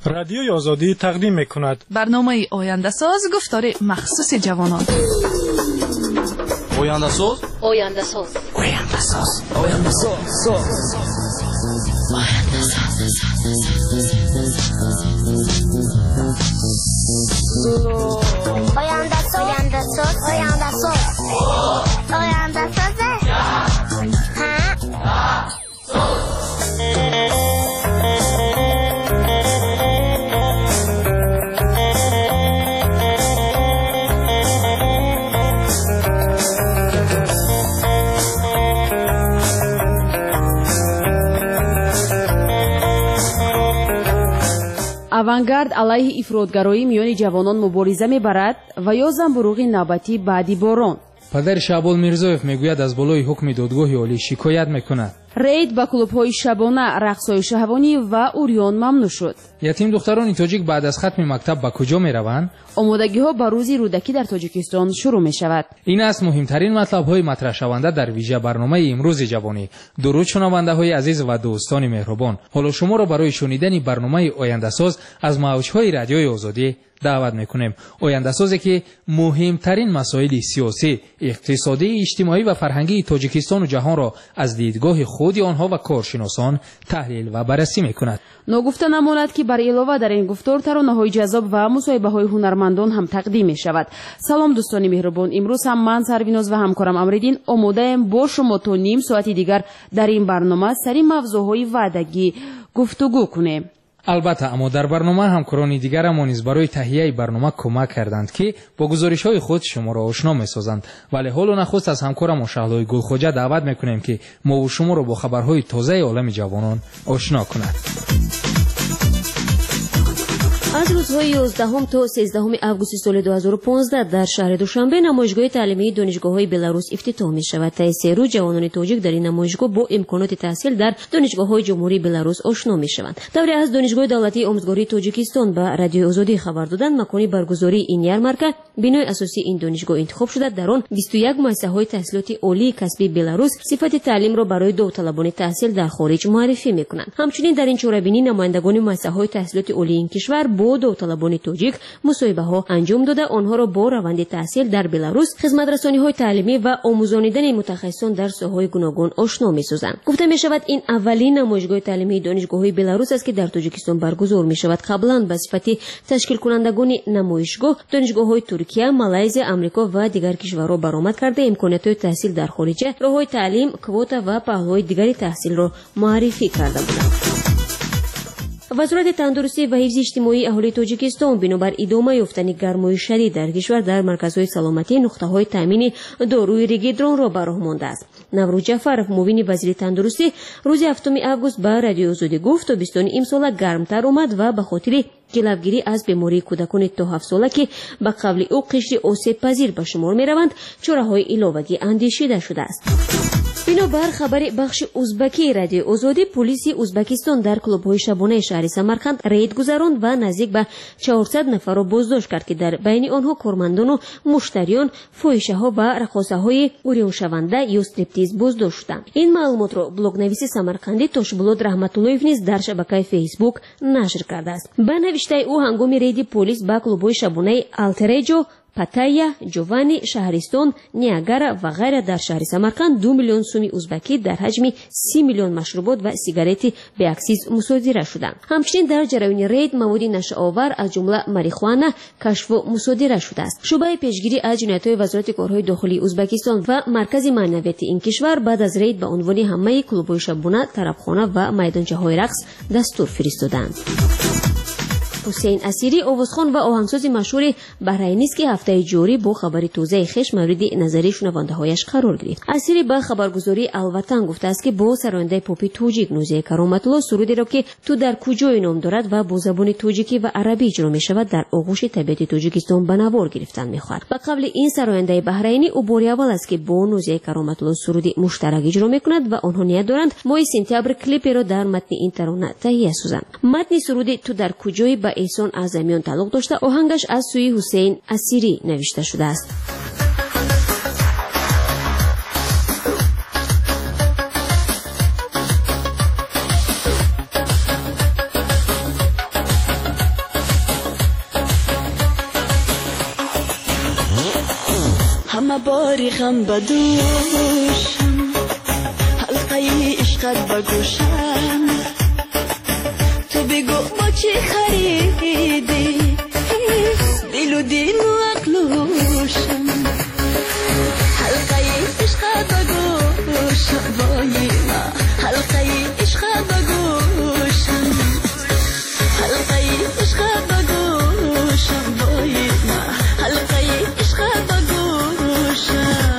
رادیوی آزادی تقدیم می‌کند برنامه آینده ساز گفتار مخصوص جوانان. آینده ساز آینده ساز آینده ساز آینده ساز آینده ساز آینده ساز آینده ساز آینده ساز авангард алайҳи ифродгароӣ миёни ҷавонон мубориза мебарад ва ё занбурӯғи навбатӣ баъди борон. падари Шаъбон Мирзоев мегӯяд аз болои ҳукми додгоҳи олӣ шикоят мекунад. рейд ба клубҳои шабона, рақсҳои шаҳвонӣ ва урён мамнӯъ шуд. ятим духтарони тоҷик баъд аз хатми мактаб ба куҷо мераванд? омодагиҳо ба рӯзи рӯдакӣ дар тоҷикистон шурӯъ мешавад. ин аст муҳимтарин матлабҳои матраҳшаванда дар вижа барномаи имрӯзи ҷавонӣ. дуруд шунавандаҳои азиз ва дӯстони меҳрубон, ҳоло шуморо барои шунидани барномаи ояндасоз аз мавҷҳои радиои озодӣ даъват мекунем. ояндасозе ки муҳимтарин масоили сиёсӣ, иқтисодӣ, иҷтимоӣ ва фарҳангии тоҷикистону ҷаҳонро аз дидгоҳи худи онҳо ва коршиносон таҳлил ва баррасӣ мекунад. ногуфта намонад ки бар илова дар ин гуфтор таронаҳои ҷазоб ва мусоҳибаҳои ҳунармандон ҳам тақдим мешавад. салом дӯстони меҳрубон, имрӯз ҳам ман Сарвиноз ва ҳамкорам Амриддин омодаем бо шумо то ним соати дигар дар ин барнома сари мавзӯъҳои ваъдагӣ гуфтугӯ кунем. албатта, аммо дар барнома ҳамкорони дигарамо низ барои таҳияи барнома кӯмак карданд ки бо гузоришҳои худ шуморо ошно месозанд. вале ҳолу нахуст аз ҳамкорамо Шаҳлои Гулхоҷа даъват мекунем ки мову шуморо бо хабарҳои тозаи олами ҷавонон ошно кунад. аз рӯзҳои 11 то 13 августи соли 2015 дар шаҳри Душанбе намоишгоҳи таълимии донишгоҳҳои Беларус ифтитоҳ мешавад. таи 3 рӯз ҷавонони тоҷик дар ин намоишгоҳ бо имконоти таҳсил дар донишгоҳҳои ҷумҳурии Беларус ошно мешаванд. тавре аз донишгоҳи давлатии омӯзгории Тоҷикистон ба радиои Озодӣ хабар доданд, макони баргузории ин ярмарка бинои асосии ин донишгоҳ интихоб шуда, дар он 21 муассисаҳои таҳсилоти олии касбии Беларус сифати таълимро барои довталабони таҳсил дар хориҷ муаррифӣ мекунанд. ҳамчунин дар ин чорабинӣ намояндагони муассисаҳои таҳсилоти олии ин кишвар бо довталабони тоҷик мусоҳибаҳо анҷом дода, онҳоро бо раванди таҳсил дар Беларус, хизматрасониҳои таълимӣ ва омӯзонидани мутахассисон дар соҳаҳои гуногун ошно месозанд. гуфта мешавад, ин аввалин намоишгоҳи таълимии донишгоҳҳои Беларус аст ки дар Тоҷикистон баргузор мешавад. қаблан ба сифати ташкилкунандагони намоишгоҳ донишгоҳҳои Туркия, Малайзия, Амрико ва дигар кишварҳо баромад карда имкониятҳои таҳсил дар хориҷа, роҳҳои таълим, квота ва паҳлӯҳои дигари таҳсилро муаррифӣ карда буданд. вазорати тандурустӣ ва ҳифзи иҷтимоии аҳолии Тоҷикистон бинобар идома ёфтани гармои шадид дар кишвар дар марказҳои саломатӣ нуқтаҳои таъмини доруи ригидронро ба роҳ мондааст. Наврӯз Ҷафаров, муовини вазири тандурустӣ, рӯзи 7 август ба радиои Озодӣ гуфт, тобистони имсола гармтар омад ва ба хотири ҷилавгирӣ аз бемории кӯдакони то 7 сола ки ба қавли ӯ қишри осебпазир ба шумор мераванд, чораҳои иловагӣ андешида шудааст. бинобар хабари бахши узбакии радиои Озодӣ, полиси Узбекистон дар клубҳои шабонаи шаҳри Самарқанд рейд гузаронд ва наздик ба 400 нафарро боздошт кард ки дар байни онҳо кормандону муштариён, фоҳишаҳо ва рақосаҳои урёншаванда ё стриптиз боздошт шуданд. ин маълумотро блогнависи самарқандӣ Тошбулот Раҳматуллоев низ дар шабакаи Фейсбук нашр кардааст. ба навиштаи ӯ, ҳангоми рейди полис ба клубҳои шабонаи Алтереҷо, Паттайя, Ҷовани, Шаҳристон, Ниагара ва ғайра дар шаҳри Самарқанд 2 миллион сӯми узбакӣ дар ҳаҷми 30 миллион машрубот ва сигарети беаксиз мусодира шуданд. ҳамчунин дар ҷараёни рейд маводи нашаовар аз ҷумла марихуана кашфу мусодира шудааст. шӯъбаи пешгирӣ аз ҷиноятҳои Вазорати корҳои дохилии Узбекистон ва Маркази маънавияти ин кишвар баъд аз рейд ба унвони ҳамаи клубҳои шабона, тарабхона ва майдончаҳои рақс дастур фиристоданд. ҳусейн Асири, овозхон ва оҳангсози машҳури баҳрайнист ки ҳафтаи ҷорӣ бо хабари тозаи хеш мавриди назарии шунавандаҳояш қарор гирифт. Асири ба хабаргузории Алватан гуфтааст ки бо сарояндаи попи тоҷик Нузия Кароматулло сурудеро ки ту дар куҷои ном дорад ва бо забони тоҷикӣ ва арабӣ иҷро мешавад, дар оғӯши табиати Тоҷикистон ба навор гирифтан мехоҳад. ба қавли ин сарояндаи баҳрайнӣ, ӯ бори аввал аст ки бо Нузия Кароматулло суруди муштарак иҷро мекунад ва онҳо ният доранд моҳи сентябр клиперо дар матни ин тарона таҳия созанд. матни суруди ту дар куҷои ба Эҳсон Аъзамиён тааллуқ дошта, оҳангаш аз сӯи Ҳусейн Асирӣ навишта шудааст. همه باری غم بدوشم حلقه عشقت بگوشم تو بگو با چی خریدی دل و دین و عقلوشم حلقه عشقت بگوشم وای ما حلقه عشقت بگوشم حلقه عشقت بگوشم وای ما حلقه عشقت بگوشم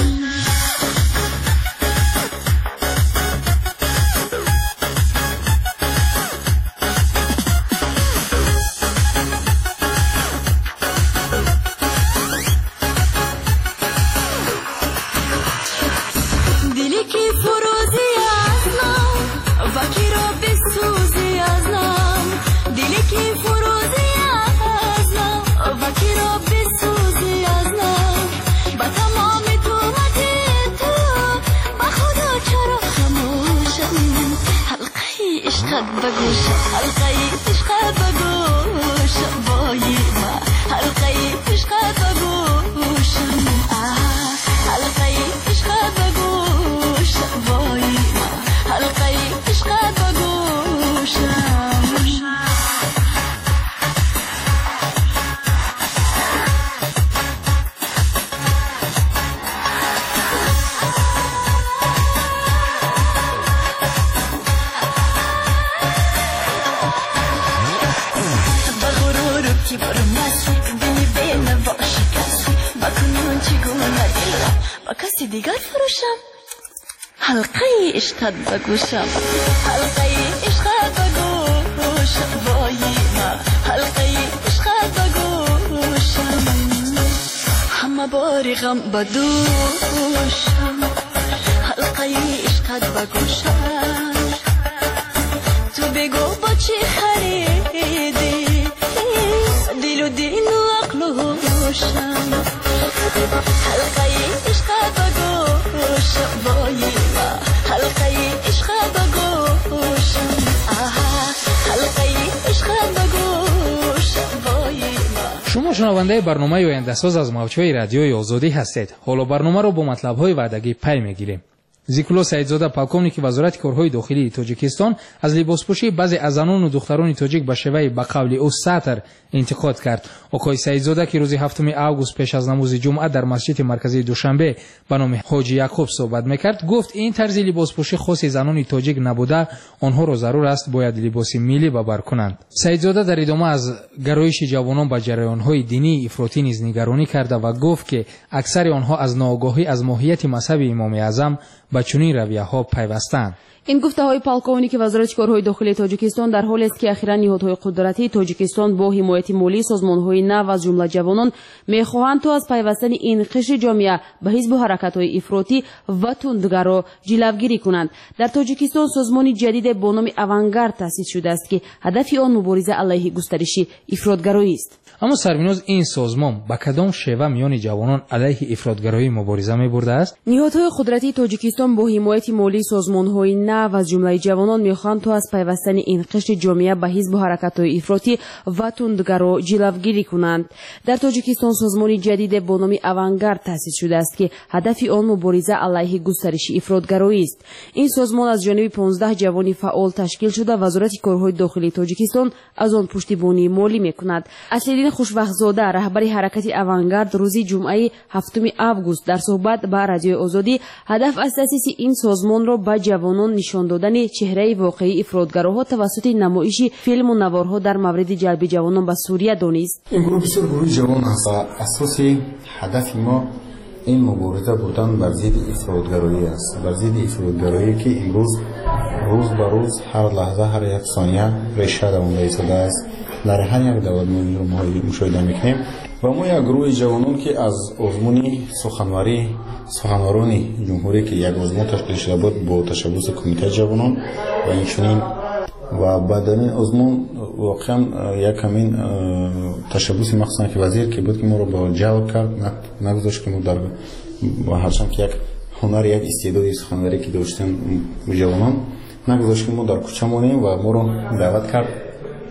حلقه عشقت بگوشم حلقه عشقت بگوشم وای ما حلقه عشقت بگوشم همه باری غم بدوشم حلقه عشقت بگوشم تو بگو با چی خریدی دل و دین و عقلوشم حلقه عشقت بگوشم وای ما حلقه عشقت بگوشم حلقه عشقت بگوشم وای ما. شما شنونده برنامه آینده‌ساز از موج‌های رادیوی آزادی هستید. حالا برنامه رو با مطلب‌های وعدگی پی می‌گیریم. زیکلو سعیدزاده پالکوونیکی وزارت کارهای داخلی تاجیکستان از لباسپوشی بعضی از زنان و دختران تاجیک به شیوه به قول او ساتر انتقاد کرد. آقای سعیدزاده که روز 7 آگوست پیش از نماز جمعه در مسجد مرکزی دوشنبه به نام حاجی یعقوب صحبت میکرد، گفت این طرز لباسپوشی خاص زنان تاجیک نبوده، آنها را ضرور است باید لباس ملی ببر کنند. سعیدزاده در ادامه از گرایش جوانان به جریان‌های دینی افراطی نیز نگرانی کرده و گفت که اکثر آنها از ناآگاهی از ماهیت مذهب امام اعظم به چنین رویه‌ها پیوستند. این گفته‌های پالکوونیک وزارت کارهای داخلی تاجیکستان در حالی است که اخیراً نهادهای قدرتی تاجیکستان با حمایت مالی سازمان‌های نو از جمله جوانان می‌خواهند تا از پیوستن این قشر جامعه به حزب و حرکت‌های افراطی و تندگرا جلوگیری کنند. در تاجیکستان سازمانی جدید با نام اوانگارد تأسیس شده است که هدف آن مبارزه علیه گسترش افراطگرایی است. اما سربیناز این سازمان با کدام شیوه میان جوانان علیه افراطگرایی مبارزه می‌برده است؟ نهادهای قدرتی تاجیکستان با حمایت مالی سازمان‌های نو از جمله جوانان می‌خواهند تا از پیوستن این قشر جامعه به حزب و حرکت‌های افراطی و تندگرا جلوگیری کنند. در تاجیکستان سازمانی جدید با نام اوانگارد تأسیس شده است که هدف آن مبارزه علیه گسترش افراطگرایی است. این سازمان از جانب 15 جوان فعال تشکیل شده وزارت کارهای داخلی تاجیکستان از آن پشتیبانی مالی می‌کند. اصلالدین خوشبخت‌زاده رهبر حرکت اوانگارد روز جمعه 7 آگوست در صحبت با رادیو آزادی هدف از تأسیس این سازمان را به جوانان نشان دادن چهره واقعی افراطگراها توسط نمایش فیلم و نوارها در مورد جلب جوانان به سوریه دانست. این گروه بسیار گروه جوان است. اساس هدف ما این مبارزه بودن بر ضد افراطگرایی است. بر ضد افراطگرایی که امروز روز به روز هر لحظه هر یک ثانیه ریشه دوانده ایستاده است. در هر یک دولت ما مشاهده میکنیم و ما یک گروه جوانان که از آزمون سخنواران جمهوری که یک آزمون تشکیل شده بود با تشبث کمیته جوانان و اینچنین و بعد این آزمون واقعا یک همین تشبث مخصوصا که وزیر که بود که ما رو با جلب کرد نگذاشت که ما در و هرچند که یک هنر یک استعدادی سخنواری که داشتیم جوانان نگذاشت که ما در کوچه مانیم و ما رو دعوت کرد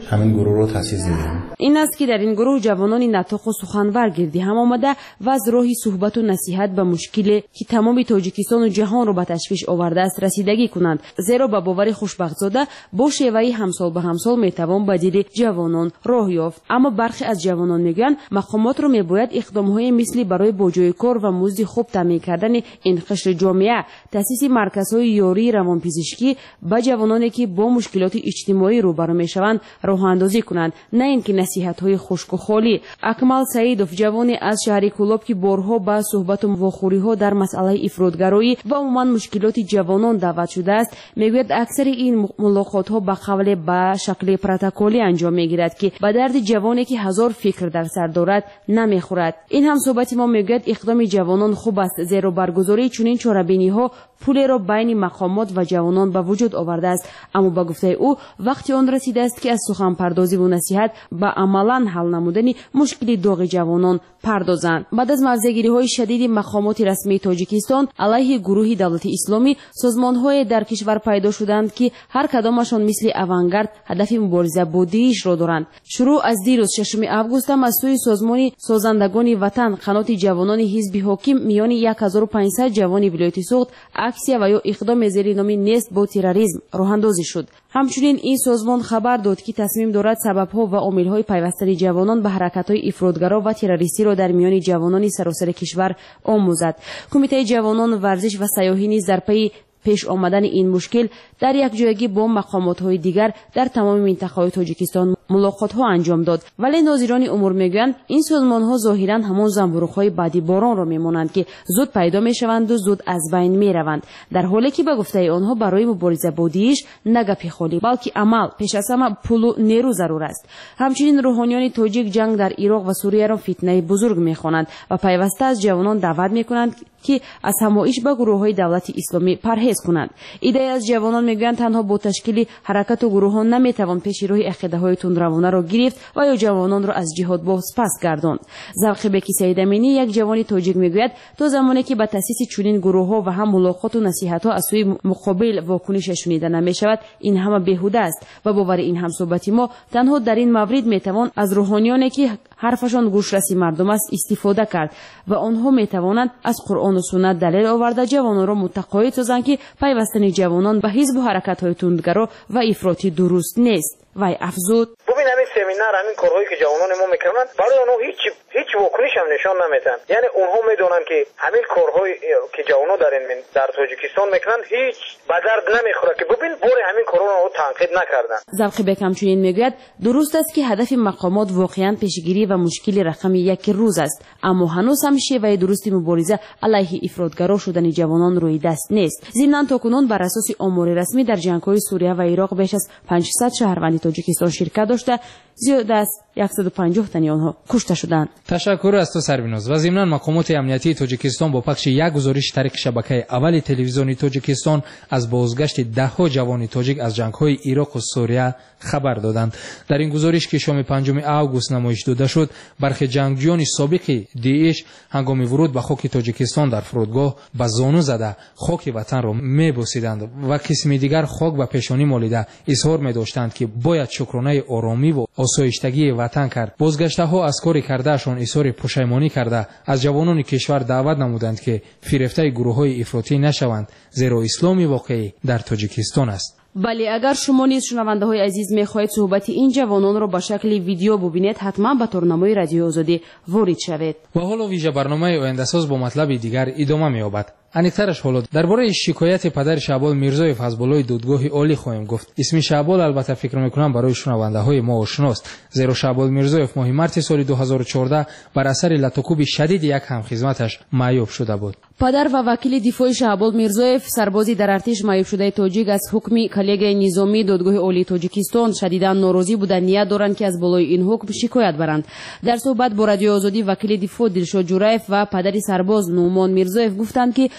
همین گروه رو تأسیس دادیم. این است که در این گروه جوانان ناطق و سخنور گردی هم آمده و از راهی صحبت و نصیحت به مشکلی که تمام تاجیکستان و جهان رو به تشویش آورده است رسیدگی کنند، زیرا با باور خوشبخت‌زاده با شیوهی همسال به همسال میتوان به دل جوانان راه یافت. اما برخی از جوانان میگن مقامات رو میباید اقدام‌های مثلی برای بجای کار و مزد خوب تامین کردن این قشر جامعه، تأسیس مرکزهای یاری روانپزشکی به جوانانی که با مشکلات اجتماعی روبرو میشوند راه اندازی کنند، نه اینکه نصیحت‌های خشک و خالی. اکمل سعیدوف جوانی از شهر کولاب که بارها با صحبت و واخوری‌ها در مسئله افرادگرایی و عموما مشکلات جوانان دعوت شده است، میگوید اکثر این ملاقات‌ها به قول به شکل پروتکلی انجام میگیرد که به درد جوانی که هزار فکر در سر دارد نمیخورد. این هم صحبت ما میگوید اقدام جوانان خوب است، زیرا برگزاری چنین چاره‌بینی‌ها پولی را بین مقامات و جوانان به وجود آورده است. اما با گفته او وقتی آن رسیده است که از سخن پردازی و نصیحت به عملاً حل نمودن مشکل داغ جوانان پردازند. بعد از موضع‌گیری‌های شدید مقامات رسمی تاجیکستان علیه گروه دولت اسلامی، سازمان‌های در کشور پیدا شدند که هر کدامشان مثل اوانگارد هدف مبارزه با داعش را دارند. شروع از دیروز 6 آگوست از سوی سازمان سازندگان وطن قنات جوانان حزب حاکم میان 1500 جوان ولایت سوخت اکسیه و یا اقدام زیر نام نیست با تروریسم راه اندازی شد. همچنین این سازمان خبر داد که تصمیم دارد سبب‌ها و عامل‌های پیوستن جوانان به حرکت‌های افراطگرا و تروریستی را در میان جوانان سراسر کشور آموزد. کمیته جوانان ورزش و سیاحی نیز در پی پیش آمدن این مشکل در یک جایگی با مقامات‌های دیگر در تمام منطقه‌های تاجیکستان ملاقات‌ها انجام داد، ولی ناظران امور میگویند این سازمان‌ها ظاهراً همان زنبورق‌های بعدی باران را میمانند که زود پیدا میشوند و زود از بین میروند، در حالی که به گفته آنها برای مبارزه با داعش نه گپ خالی بلکه عمل پیش از همه پول و نیرو ضرور است. همچنین روحانیان تاجیک جنگ در عراق و سوریه را فتنه بزرگ می‌خوانند و پیوسته از جوانان دعوت می‌کنند که از همایش به گروه‌های دولت اسلامی پرهیز کنند. ایده از جوانان میگویند تنها با تشکیل حرکت و گروه‌ها نمیتوان پیش روی عقیده‌های تندروانه را گرفت و یا جوانان را از جهاد باز پس گرداند. ذوق بکی سید امینی یک جوان تاجیک میگوید تا زمانی که به تأسیس چنین گروه‌ها و هم ملاقات و نصیحت‌ها از سوی مقابل واکنش شنیده نمی‌شود، این همه بیهوده است و باور این همصحبتی ما تنها در این مورد میتوان از روحانیانی که حرفشان گوش رسی مردم است استفاده کرد و آنها میتوانند از قرآن و سنت دلیل آورده جوانان را متقاعد سازند که پیوستن جوانان به حزب و حرکت‌های تندگرا و افراطی درست نیست. وای افزود ببین همین سمینار همین کارهایی که جوانان ما میکنن برای اونها هیچ واکنش هم نشان نمیدن، یعنی اونها میدونن که همین کارهایی که جوانان در تاجیکستان میکنن هیچ به درد نمیخوره که ببین بار همین کارها رو تنقید نکردن. ذوق بک همچنین میگوید درست است که هدف مقامات واقعا پیشگیری و مشکل رقم یک روز است، اما هنوز هم شیوه درستی مبارزه علیه افراطگرا شدن جوانان روی دست نیست. ضمن تاکنون بر اساس آمار رسمی در جنگ‌های سوریه و عراق بیش از 500 شهروند تاجیکستان شرکت داشته، زیاده از 150 تن آنها کشته شدند. تشکر از تو سربیناز. و ضمن مقامات امنیتی تاجیکستان با پخش یک گزارش طریق شبکه اول تلویزیونی تاجیکستان از بازگشت ده‌ها جوان تاجیک از جنگ‌های عراق و سوریه خبر دادند. در این گزارش که شام 5 آگوست نمایش داده شد، برخی جنگجویان سابق داعش هنگام ورود به خاک تاجیکستان در فرودگاه به زانو زده خاک وطن را می‌بوسیدند و قسمی دیگر خاک به پیشانی مالیده اظهار می‌داشتند که باید شکرانه آرامی و آسایشتگی وطن کرد. بازگشته‌ها از کاری کردهشان اظهار پشیمانی کرده از جوانان کشور دعوت نمودند که فریفته گروه‌های افراطی نشوند، زیرا اسلامی واقعی در تاجیکستان است. بله، اگر شما نیز شنونده های عزیز میخواهید صحبت این جوانان را به شکل ویدیو ببینید، حتما به تورنمای رادیو آزادی وارد شوید. و حالا ویژه برنامه آینده ساز با مطلب دیگر ادامه می‌یابد. انیکترش حالا درباره شکایت پدر شعبال میرزایف از بالای دادگاه عالی خواهیم گفت. اسم شعبال البته فکر میکنم برای شنونده های ما آشناست، زیرا شعبال میرزایف ماه مارس سال 2014 بر اثر لطوکوب شدید یک همخدمتش معیوب شده بود. پدر و وکیل دفاع شعبال میرزایف، سربازی در ارتش معیوب شده تاجیک، از حکم کلیگ نظامی دادگاه عالی تاجیکستان شدیداً ناراضی بودند، نیت دارند که از بالای این حکم شکایت برند. در صحبت با رادیو آزادی وکیل دفاع دلشاد جورایف و پدر سرباز نومان میرزایف گفتند که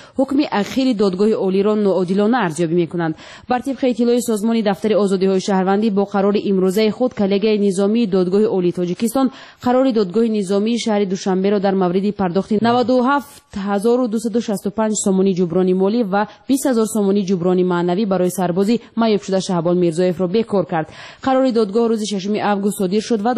ҳукми ахири додгоҳи олиро ноодилона арзёбӣ мекунанд. бар тибқи иттилои созмони дафтари озодиҳои шаҳрвандӣ бо қарори имрӯзаи худ коллегияи низомии додгоҳи олии тоҷикистон қарори додгоҳи низомии шаҳри душанберо дар мавриди пардохти 97265 сомонӣ ҷуброни молӣ ва 20000 сомонӣ ҷуброни маънавӣ барои сарбози маъюбшуда Шаҳбон Мирзоевро бекор кард. қарори додгоҳ рӯзи 6 август содир шуд ва